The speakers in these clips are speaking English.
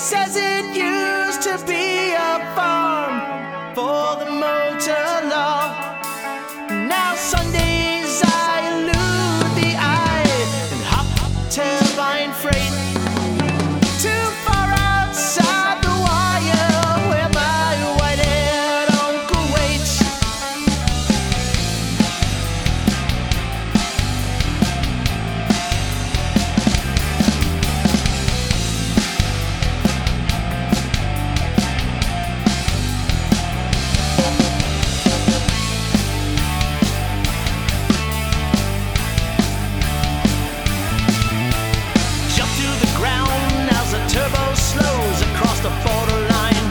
says it used to be a farm for the motor law. Now Sundays I elude the eye and hop turbine freight too far outside the wire where my white-haired uncle waits. Turbo slows across the borderline.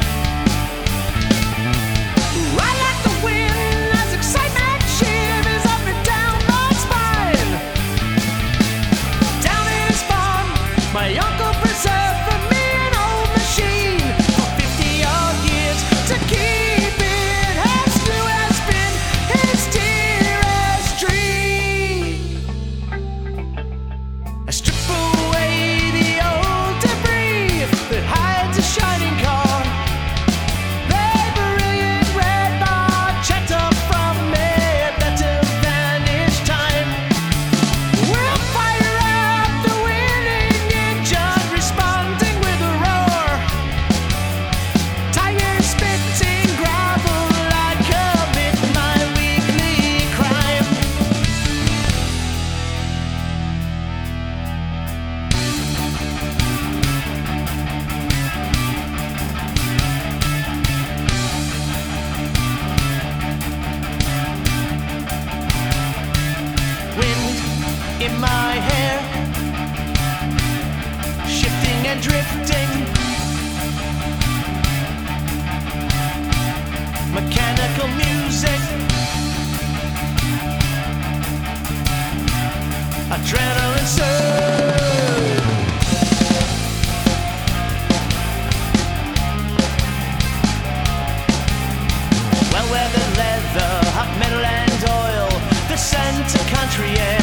Right like the wind as excitement shivers up and down my spine. Down in his farm, my uncle preserved for me an old machine for 50-odd years to keep it as new as been his dearest dream. I strip away the old debris that hides a shining car. The brilliant red bar checked up from a better vantage time. We'll fire up the winning engine, responding with a roar. Tires spitting gravel, I commit my weekly crime. Wind in my hair, shifting and drifting. Mechanical music, adrenaline surge. Well-weathered leather, hot metal and oil, the scent of country air.